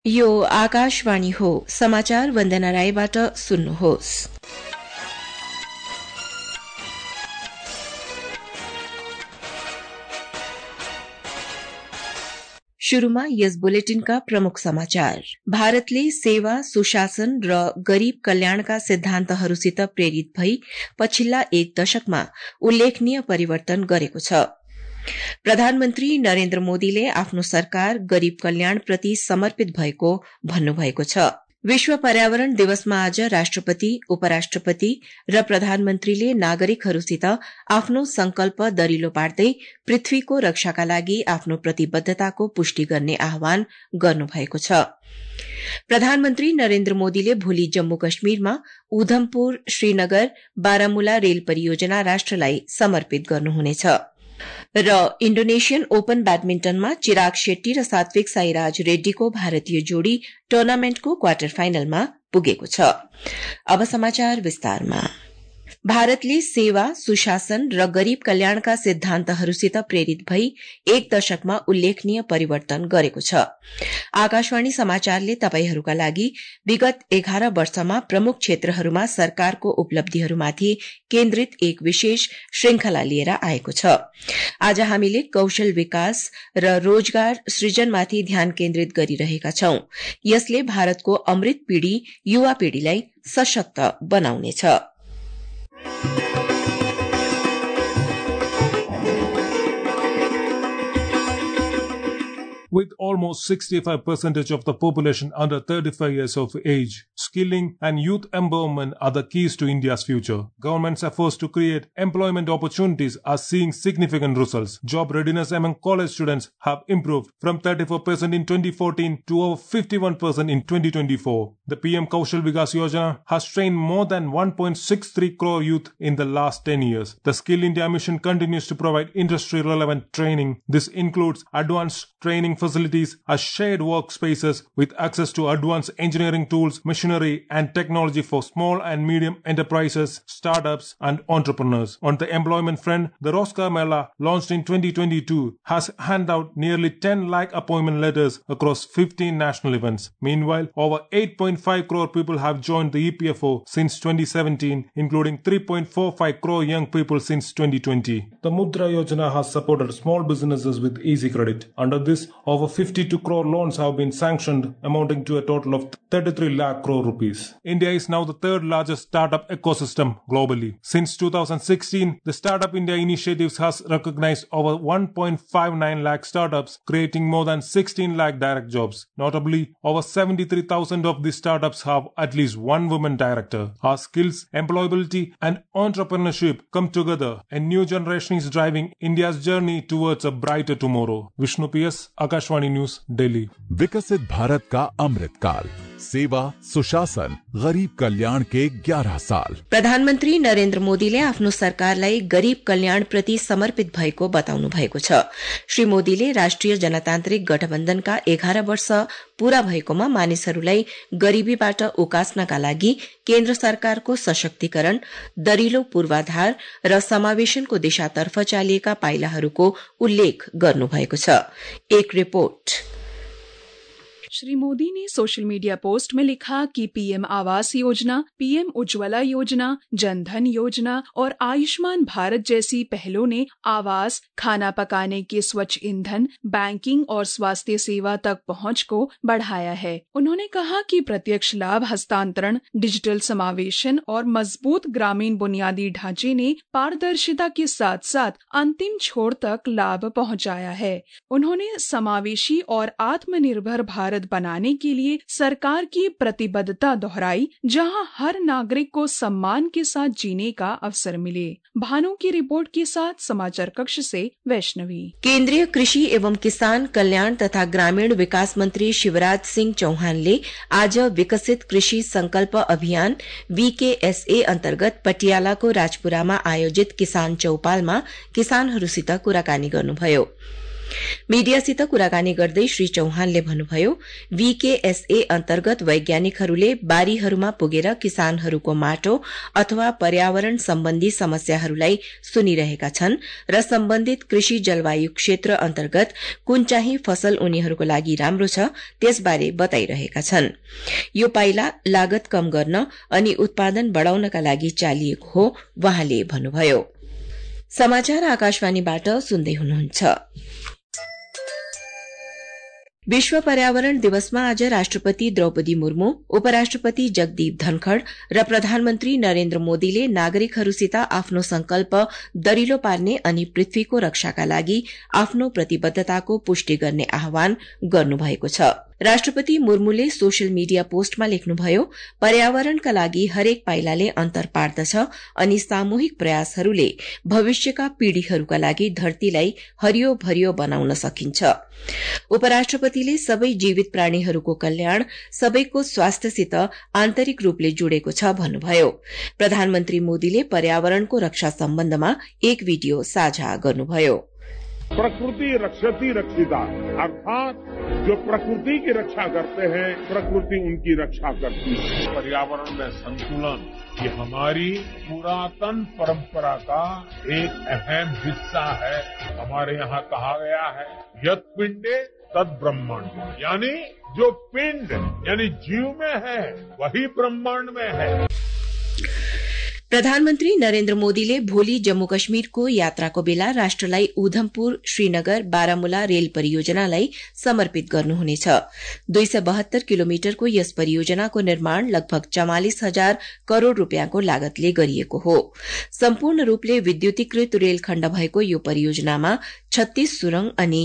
यो आकाशवाणी हो। समाचार वन्दना राईबाट सुन्नुहोस्। शुरूमा यस बुलेटिनका प्रमुख समाचार। भारतले सेवा, सुशासन र गरीब कल्याणका सिद्धान्तहरूसित प्रेरित भई पछिल्ला एक दशकमा उल्लेखनीय परिवर्तन गरेको छ। प्रधानमन्त्री नरेन्द्र मोदीले आफ्नो सरकार गरीब कल्याणप्रति समर्पित भएको भन्नुभएको छ। विश्व पर्यावरण दिवसमा आज राष्ट्रपति, उपराष्ट्रपति र प्रधानमन्त्रीले नागरिकहरूसित आफ्नो संकल्प दरिलो पार्दै पृथ्वीको रक्षाका लागि आफ्नो प्रतिबद्धताको पुष्टि गर्ने आह्वान गर्नुभएको छ। प्रधानमन्त्री नरेन्द्र मोदीले भोलि जम्मू कश्मीरमा उधमपुर, श्रीनगर, बारामूला रेल परियोजना राष्ट्रलाई समर्पित गर्नुहुनेछ। र इण्डोनेशियन ओपन ब्याडमिण्टनमा चिराग शेट्टी र सात्विक साईराज रेड्डीको भारतीय जोड़ी टुर्नामेन्टको क्वार्टर फाइनलमा पुगेको छ। अब समाचार विस्तारमा। भारतले सेवा, सुशासन र गरीब कल्याणका सिद्धान्तहरूसित प्रेरित भई एक दशकमा उल्लेखनीय परिवर्तन गरेको छ। आकाशवाणी समाचारले तपाईहरूका लागि विगत 11 वर्षमा प्रमुख क्षेत्रहरूमा सरकारको उपलब्धिहरूमाथि केन्द्रित एक विशेष श्रृंखला लिएर आएको छ। आज हामीले कौशल विकास र रोजगार सृजनमाथि ध्यान केन्द्रित गरिरहेका छौं। यसले भारतको अमृत पीढ़ी युवा पीढ़ीलाई सशक्त बनाउनेछ। With almost 65% of the population under 35 years of age, skilling and youth empowerment are the keys to India's future. Government's efforts to create employment opportunities are seeing significant results. Job readiness among college students have improved from 34% in 2014 to over 51% in 2024. The PM Kaushal Vikas Yojana has trained more than 1.63 crore youth in the last 10 years. The Skill India mission continues to provide industry-relevant training. This includes advanced training facilities as shared workspaces with access to advanced engineering tools, machinery and technology for small and medium enterprises, startups and entrepreneurs. On the employment front, the Roskar Mela, launched in 2022, has handed out nearly 10 lakh appointment letters across 15 national events. Meanwhile, over 8.5 crore people have joined the EPFO since 2017, including 3.45 crore young people since 2020. The Mudra Yojana has supported small businesses with easy credit. Under this, over 52 crore loans have been sanctioned, amounting to a total of 33 lakh crore rupees. India is now the third largest startup ecosystem globally. Since 2016, the Startup India initiatives has recognized over 1.59 lakh startups, creating more than 16 lakh direct jobs. Notably, over 73,000 of these startups have at least one woman director. Our skills, employability and entrepreneurship come together. A new generation is driving India's journey towards a brighter tomorrow. Vishnu PS, Akashvani news, Delhi. विकसित भारत का अमृत काल, सेवा, सुशासन, गरीब कल्याण के 11 साल। प्रधानमन्त्री नरेन्द्र मोदीले आफ्नो सरकारलाई गरीब कल्याण प्रति समर्पित भएको बताउनु भएको छ। श्री मोदीले राष्ट्रिय जनतान्त्रिक गठबन्धनका 11 वर्ष पूरा भएकोमा मानिसहरूलाई गरीबीबाट उकास्नका लागि केन्द्र सरकारको सशक्तिकरण, दरिलो पूर्वाधार र समावेशनको दिशातर्फ चालिएका पाइलाहरूको उल्लेख गर्नुभएको छ। एक रिपोर्ट। श्री मोदी ने सोशल मीडिया पोस्ट में लिखा कि पीएम आवास योजना, पीएम उज्ज्वला योजना, जनधन योजना और आयुष्मान भारत जैसी पहलों ने आवास, खाना पकाने के स्वच्छ ईंधन, बैंकिंग और स्वास्थ्य सेवा तक पहुंच को बढ़ाया है। उन्होंने कहा कि प्रत्यक्ष लाभ हस्तांतरण, डिजिटल समावेशन और मजबूत ग्रामीण बुनियादी ढांचे ने पारदर्शिता के साथ साथ अंतिम छोर तक लाभ पहुंचाया है। उन्होंने समावेशी और आत्मनिर्भर भारत बनाने के लिए सरकार की प्रतिबद्धता दोहराई, जहां हर नागरिक को सम्मान के साथ जीने का अवसर मिले। भानु की रिपोर्ट के साथ समाचार कक्ष से वैष्णवी। केंद्रीय कृषि एवं किसान कल्याण तथा ग्रामीण विकास मंत्री शिवराज सिंह चौहानले आज विकसित कृषि संकल्प अभियान VKSA अन्तर्गत पटियालाको राजपुरामा आयोजित किसान चौपालमा किसानहरूसित कुराकानी गर्नुभयो। मीडियासित कुराकानी गर्दै श्री चौहानले भन्नुभयो VKSA अन्तर्गत वैज्ञानिकहरूले बारीहरूमा पुगेर किसानहरूको माटो अथवा पर्यावरण सम्बन्धी समस्याहरूलाई सुनिरहेका छन् र सम्बन्धित कृषि जलवायु क्षेत्र अन्तर्गत कुन चाहिँ फसल उनीहरूको लागि राम्रो छ त्यसबारे बताइरहेका छन्। यो पाइला लागत कम गर्न अनि उत्पादन बढ़ाउनका लागि चालिएको हो वहाँले भन्नुभयो। समाचार आकाशवाणीबाट सुन्दै हुनुहुन्छ। विश्व पर्यावरण दिवसमा आज राष्ट्रपति द्रौपदी मुर्मू, उपराष्ट्रपति जगदीप धनखड़ र प्रधानमन्त्री नरेन्द्र मोदीले नागरिकहरूसित आफ्नो संकल्प दरिलो पार्ने अनि पृथ्वीको रक्षाका लागि आफ्नो प्रतिबद्धताको पुष्टि गर्ने आह्वान गर्नुभएको छ। राष्ट्रपति मुर्मूले सोशल मीडिया पोस्टमा लेख्नुभयो, पर्यावरणका लागि हरेक पाइलाले अन्तर पार्दछ अनि सामूहिक प्रयासहरूले भविष्यका पीढ़ीहरूका लागि धरतीलाई हरियो भरियो बनाउन सकिन्छ। उपराष्ट्रपतिले सबै जीवित प्राणीहरूको कल्याण सबैको स्वास्थ्यसित आन्तरिक रूपले जुडेको छ भन्नुभयो। प्रधानमन्त्री मोदीले पर्यावरणको रक्षा सम्बन्धमा एक भिडियो साझा गर्नुभयो। प्रकृति रक्षति रक्षिता, अर्थात जो प्रकृति की रक्षा करते हैं प्रकृति उनकी रक्षा करती है। पर्यावरण में संतुलन ये हमारी पुरातन परंपरा का एक अहम हिस्सा है। हमारे यहाँ कहा गया है यत् पिंडे तद ब्रह्मांड, यानी जो पिंड यानी जीव में है वही ब्रह्मांड में है। प्रधानमन्त्री नरेन्द्र मोदीले भोलि जम्मू कश्मीरको यात्राको बेला राष्ट्रलाई उधमपुर श्रीनगर बारामुला रेल परियोजनालाई समर्पित गर्नुहुनेछ। 272 किलोमिटरको यस परियोजनाको निर्माण लगभग 44,000 करोड़ रूपियाँको लागतले गरिएको हो। सम्पूर्ण रूपले विद्युतीकृत रेलखण्ड भएको यो परियोजनामा 36 सुरंग अनि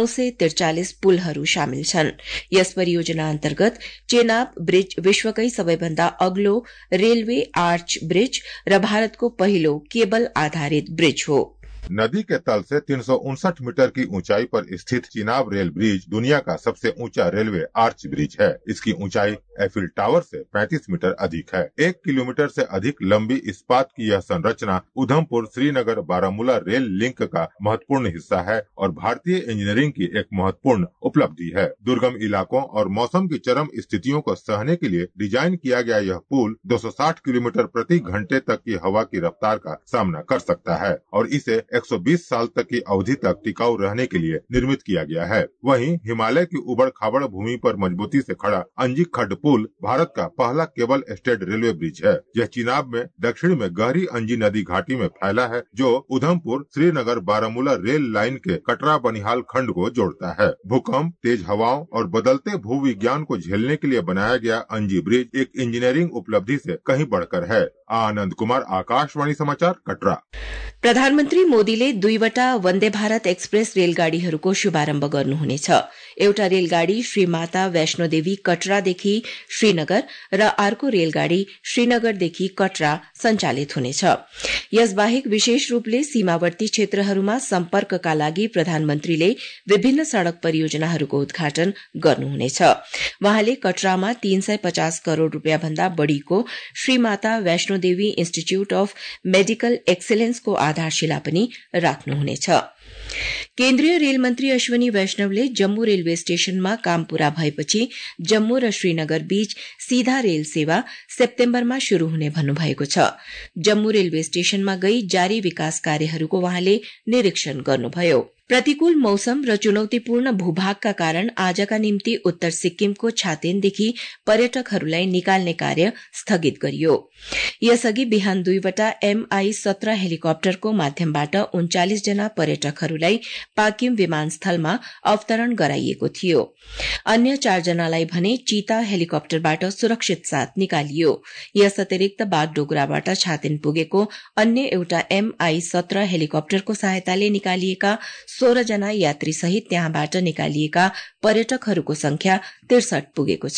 943 पुलहरू शामेल छन्। यस परियोजना अन्तर्गत चेनाब ब्रिज विश्वकै सबैभन्दा अग्लो रेलवे आर्च ब्रिज र भारतको पहिलो केबल आधारित ब्रिज हो। नदी के तल से 359 मीटर की ऊंचाई पर स्थित चिनाब रेल ब्रिज दुनिया का सबसे ऊंचा रेलवे आर्च ब्रिज है। इसकी ऊंचाई एफिल टावर से 35 मीटर अधिक है। 1 किलोमीटर से अधिक लंबी इस्पात की यह संरचना उधमपुर श्रीनगर बारामूला रेल लिंक का महत्वपूर्ण हिस्सा है और भारतीय इंजीनियरिंग की एक महत्वपूर्ण उपलब्धि है। दुर्गम इलाकों और मौसम की चरम स्थितियों को सहने के लिए डिजाइन किया गया यह पुल 260 किलोमीटर प्रति घंटे तक की हवा की रफ्तार का सामना कर सकता है और इसे 120 साल तक की अवधि तक टिकाऊ रहने के लिए निर्मित किया गया है। वहीं हिमालय की उबड़ खाबड़ भूमि पर मजबूती से खड़ा अंजिक खड्ड पुल भारत का पहला केबल स्टेड रेलवे ब्रिज है। यह चिनाब में दक्षिण में गहरी अंजी नदी घाटी में फैला है जो उधमपुर श्रीनगर बारामूला रेल लाइन के कटरा बनिहाल खंड को जोड़ता है। भूकंप, तेज हवाओं और बदलते भू विज्ञान को झेलने के लिए बनाया गया अंजी ब्रिज एक इंजीनियरिंग उपलब्धि से कहीं बढ़कर है। आनंद कुमार, आकाशवाणी समाचार, कटरा। प्रधानमन्त्री मोदीले 2वटा वन्दे भारत एक्सप्रेस रेलगाड़ीहरूको शुभारम्भ गर्नुहुनेछ। एउटा रेलगाड़ी श्री माता वैष्णोदेवी कटरादेखि श्रीनगर र अर्को रेलगाड़ी श्रीनगरदेखि कटरा सञ्चालित हुनेछ। यसबाहेक विशेष रूपले सीमावर्ती क्षेत्रहरूमा सम्पर्कका लागि प्रधानमन्त्रीले विभिन्न सड़क परियोजनाहरूको उद्घाटन गर्नुहुनेछ। वहाँले कटरामा 350 करोड़ रूपियाँ भन्दा बढ़ीको Shri Mata Vaishnodevi institute of medical एक्सेलेन्सको आधारशिला पनि राख्नुहुनेछ। केन्द्रीय रेल मन्त्री अश्वनी वैष्णवले जम्मू रेलवे स्टेशनमा काम पूरा भएपछि जम्मू र श्रीनगर बीच सीधा रेल सेवा सेप्टेम्बरमा शुरू हुने भन्नुभएको छ। जम्मू रेलवे स्टेशनमा गई जारी विकास कार्यहरूको वहाँले निरीक्षण गर्नुभयो। प्रतिकूल मौसम र चुनौतीपूर्ण भूभागका कारण आजका निम्ति उत्तर सिक्किमको छातेनदेखि पर्यटकहरूलाई निकाल्ने कार्य स्थगित गरियो। यसअघि बिहान 2वटा MI-17 हेलिकप्टरको माध्यमबाट 39 जना पर्यटकहरूलाई पाकिम विमानस्थलमा अवतरण गराइएको थियो। अन्य 4 जनालाई भने चीता हेलिकप्टरबाट सुरक्षित साथ निकालियो। यस अतिरिक्त बागडोगराबाट छातेन पुगेको अन्य एउटा MI-17 हेलिकप्टरको सहायताले निकालिएका 16 जना यात्री सहित त्यहाँबाट निकालिएका पर्यटकहरूको संख्या 63 पुगेको छ।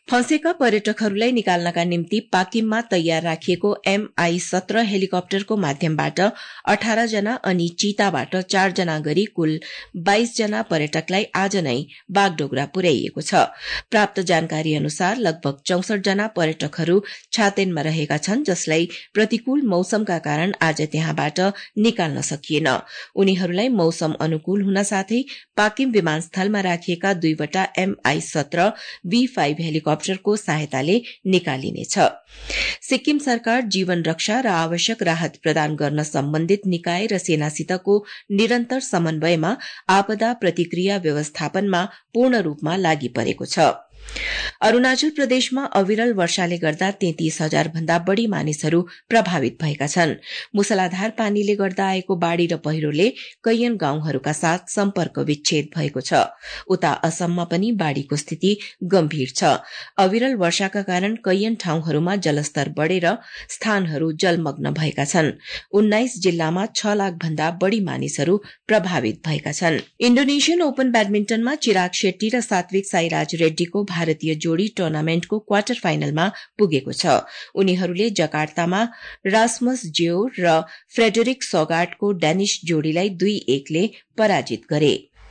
फँसेका पर्यटकहरूलाई निकाल्नका निम्ति पाकिममा तयार राखिएको MI-17 हेलिकप्टरको माध्यमबाट 18 जना अनि चीताबाट 4 जना गरी कुल 22 जना पर्यटकलाई आज नै बागडोगरा पुर्याइएको छ। प्राप्त जानकारी अनुसार लगभग 64 जना पर्यटकहरू छातेनमा रहेका छन्, जसलाई प्रतिकूल मौसमका कारण आज त्यहाँबाट निकाल्न सकिएन। उनीहरूलाई मौसम अनुकूल हुन साथै पाकिम विमानस्थलमा राखिएका 2 वटा MI-17 V5 हेलिकप्टरको सहायताले निकालिनेछ। सिक्किम सरकार जीवन रक्षा र आवश्यक राहत प्रदान गर्न सम्बन्धित निकाय र सेनासितको निरन्तर समन्वयमा आपदा प्रतिक्रिया व्यवस्थापनमा पूर्ण रूपमा लागि परेको छ। अरूणाचल प्रदेशमा अविरल वर्षाले गर्दा 33,000 भन्दा बढ़ी मानिसहरू प्रभावित भएका छन्। मुसलाधार पानीले गर्दा आएको बाढ़ी र पहिरोले कैयन गाउँहरूका साथ सम्पर्क विच्छेद भएको छ। उता असममा पनि बाढ़ीको स्थिति गम्भीर छ। अविरल वर्षाका कारण कैयन ठाउँहरूमा जलस्तर बढ़ेर स्थानहरू जलमग्न भएका छन्। 19 जिल्लामा 6 लाख भन्दा बढ़ी मानिसहरू प्रभावित भएका छन्। इण्डोनेशियन ओपन ब्याडमिन्टनमा चिराग शेट्टी र सात्विक साईराज रेड्डीको भारतीय जोड़ी टुर्नामेन्टको क्वार्टर फाइनलमा पुगेको छ। उनीहरूले जकार्तामा रासमस ज्यो र फ्रेडरिक सोगाटको डेनिश जोड़ीलाई 2-1 ले पराजित गरे।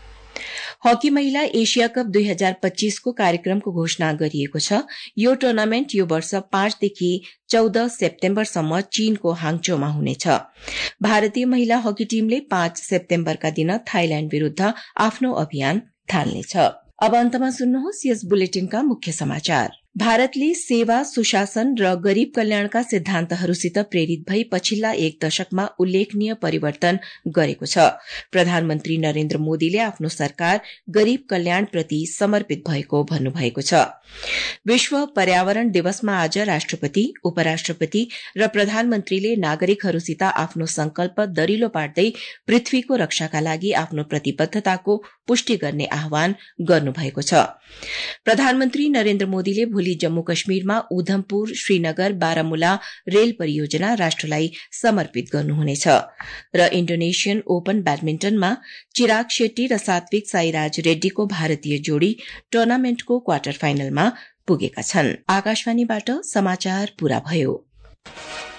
हकी महिला एशिया कप 2025 को कार्यक्रमको घोषणा गरिएको छ। यो टुर्नामेन्ट यो वर्ष 5 देखि 14 सेप्टेम्बरसम्म चीनको हाङचोमा हुनेछ। भारतीय महिला हकी टीमले 5 सेप्टेम्बरका दिन थाइल्याण्ड विरूद्ध आफ्नो अभियान थाल्नेछ। अब अन्तमा सुन्नुहोस् यस बुलेटिनका मुख्य समाचार। भारतले सेवा, सुशासन र गरीब कल्याणका सिद्धान्तहरूसित प्रेरित भई पछिल्ला 1 दशकमा उल्लेखनीय परिवर्तन गरेको छ। प्रधानमन्त्री नरेन्द्र मोदीले आफ्नो सरकार गरीब कल्याणप्रति समर्पित भएको भन्नुभएको छ। विश्व पर्यावरण दिवसमा आज राष्ट्रपति, उपराष्ट्रपति र प्रधानमन्त्रीले नागरिकहरूसित आफ्नो संकल्प दरिलो पार्दै पृथ्वीको रक्षाका लागि आफ्नो प्रतिबद्धताको पुष्टि गर्ने आह्वान गर्नुभएको छ। प्रधानमन्त्री नरेन्द्र मोदीले भोलि जम्मू कश्मीरमा उधमपुर, श्रीनगर, बारामुला रेल परियोजना राष्ट्रलाई समर्पित गर्नुहुनेछ। र इण्डोनेशियन ओपन ब्याडमिन्टनमा चिराग शेट्टी र सात्विक साईराज रेड्डीको भारतीय जोड़ी टुर्नामेन्टको क्वार्टर फाइनलमा पुगेका छन्। आकाशवाणीबाट समाचार पूरा भयो।